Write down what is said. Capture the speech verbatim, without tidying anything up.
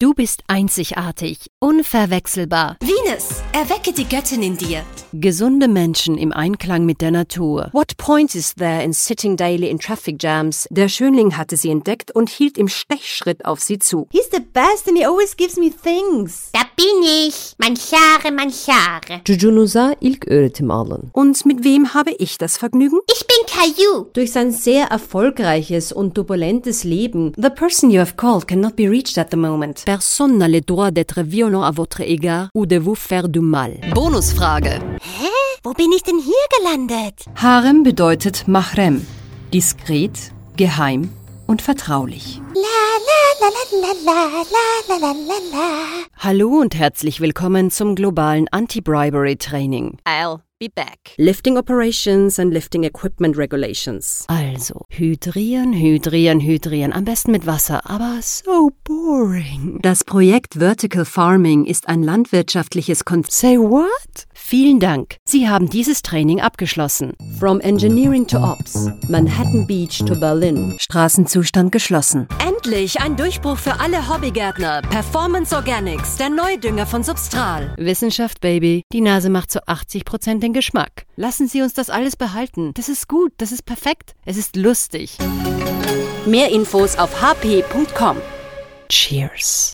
Du bist einzigartig, unverwechselbar. Venus, erwecke die Göttin in dir. Gesunde Menschen im Einklang mit der Natur. What point is there in sitting daily in traffic jams? Der Schönling hatte sie entdeckt und hielt im Stechschritt auf sie zu. He's the best and he always gives me things. Da bin ich, Manchare, Manchare. Çocuğunuza ilk öğretim alın. Und mit wem habe ich das Vergnügen? Ich bin Caillou. Durch sein sehr erfolgreiches und turbulentes Leben. The person you have called cannot be reached at the moment. Personne n'a le droit d'être violent à votre égard ou de vous faire du mal. Bonusfrage. Hä? Wo bin ich denn hier gelandet? Harem bedeutet Mahrem. Diskret, geheim und vertraulich. La la la la la la la la la. Hallo und herzlich willkommen zum globalen Anti-Bribery Training. I'll be back. Lifting Operations and Lifting Equipment Regulations. Also, hydrieren, hydrieren, hydrieren. Am besten mit Wasser, aber so boring. Das Projekt Vertical Farming ist ein landwirtschaftliches Konzept. Say what? Vielen Dank. Sie haben dieses Training abgeschlossen. From Engineering to Ops, Manhattan Beach to Berlin. Straßenzustand geschlossen. Endlich ein Durchbruch für alle Hobbygärtner. Performance Organics, der Neudünger von Substral. Wissenschaft, Baby. Die Nase macht zu achtzig Prozent den Geschmack. Lassen Sie uns das alles behalten. Das ist gut, das ist perfekt. Es ist lustig. Mehr Infos auf h p punkt com. Cheers.